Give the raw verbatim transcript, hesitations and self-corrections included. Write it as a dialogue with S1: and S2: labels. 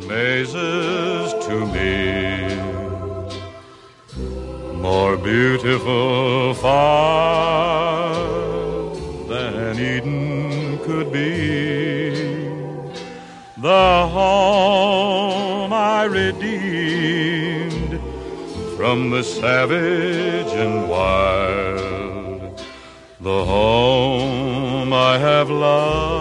S1: amazes to me. More beautiful far than Eden could be. The home I redeemed from the savage and wild. The home I have loved